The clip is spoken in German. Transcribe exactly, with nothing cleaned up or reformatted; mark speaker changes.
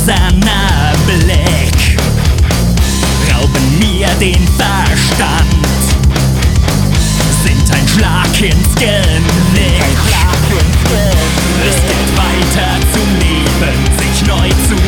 Speaker 1: gläserner Blick rauben mir den Verstand, sind ein Schlag ins Genick. Es geht weiter zum Leben, sich neu zu